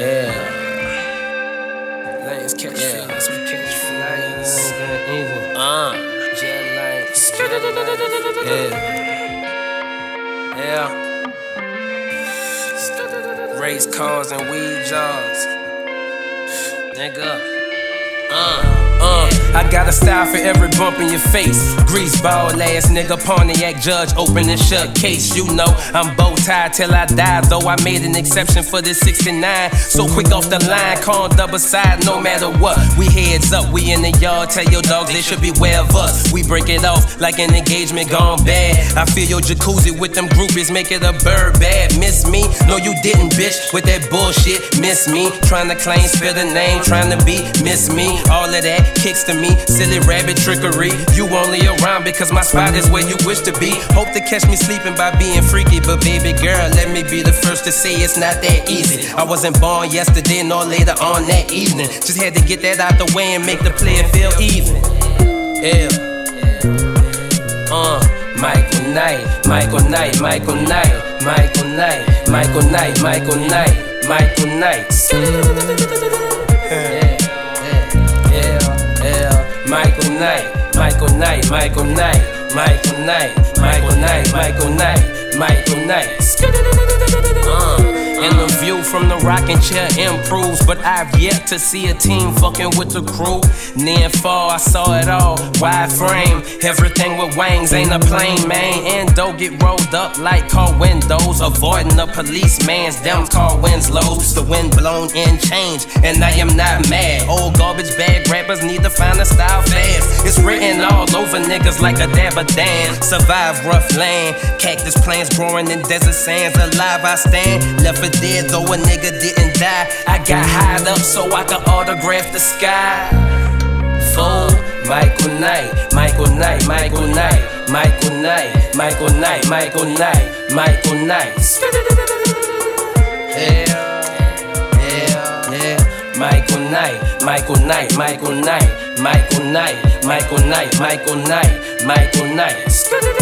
Yeah. Lanes catch feelings, we catch flights. Jet lanes. Yeah. Race cars and weed jobs. Nigga. I got a style for every bump in your face. Greaseball ass nigga, Pontiac judge, open and shut case. You know I'm bow tied till I die, though I made an exception for this 69. So quick off the line, call double side no matter what. We heads up, we in the yard, tell your dogs they should beware of us. We break it off like an engagement gone bad. I feel your jacuzzi with them groupies, make it a bird bad. Miss me? No you didn't, bitch, with that bullshit. Miss me? Trying to claim, spill the name, trying to be, miss me? All of that kicks to me, silly rabbit trickery. You only around because my spot is where you wish to be. Hope to catch me sleeping by being freaky, but baby girl, let me be the first to say it's not that easy. I wasn't born yesterday nor later on that evening. Just had to get that out the way and make the player feel even. Yeah. Michael Knight, Michael Knight, Michael Knight, Michael Knight, Michael Knight, Michael Knight, Michael Knight. Michael Knight, Michael Knight, Michael Knight, Michael Knight, Michael Knight, Michael Knight, Michael Knight. And the view from the rocking chair improves, but I've yet to see a team fucking with the crew. Near and far, I saw it all, wide frame. Everything with wings ain't a plane, man. And don't get rolled up like car windows, avoiding the policeman's damn car Winslow's. The wind blown in change, and I am not mad. Old garbage bag rappers need to find a style fast. It's written all over niggas like a dab of Dan. Survive rough land, cactus plants growing in desert sands. Alive I stand, left for dead though a nigga didn't die. I got high up so I could autograph the sky. Fool, Michael Knight, Michael Knight, Michael Knight, Michael Knight, Michael Knight, Michael Knight, Michael Knight. Michael Knight, Michael Knight, Michael Knight, Michael Knight, Michael Knight, Michael Knight, Michael Knight.